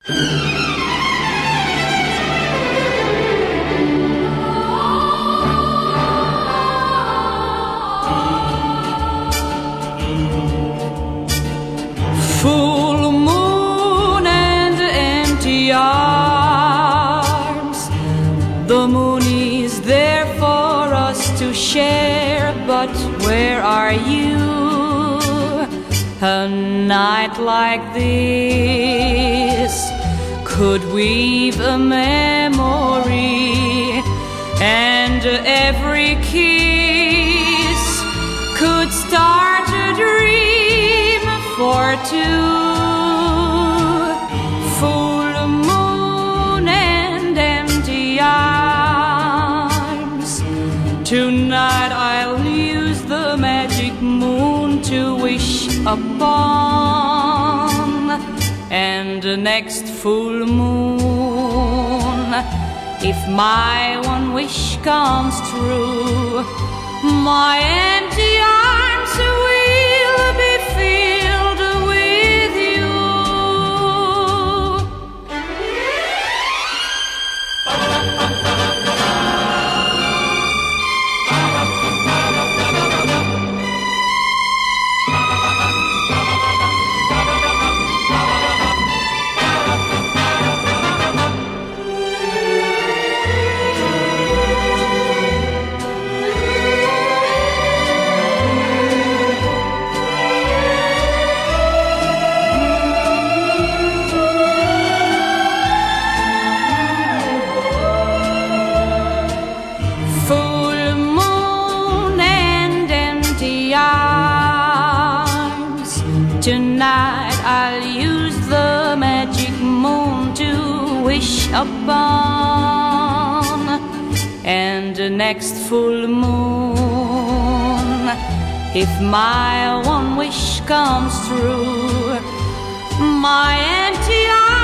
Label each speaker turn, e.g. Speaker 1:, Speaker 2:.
Speaker 1: Full moon and empty arms. The moon is there for us to share, but where are you? A night like this could weave a memory, and every kiss could start a dream for two. Full moon and empty arms. Tonight I'll use the magic moon to wish upon, and the next full moon, if my one wish comes true, my empty arms will be filled with you. Full moon and empty arms. Tonight I'll use the magic moon to wish upon, and the next full moon, if my one wish comes true, my empty arms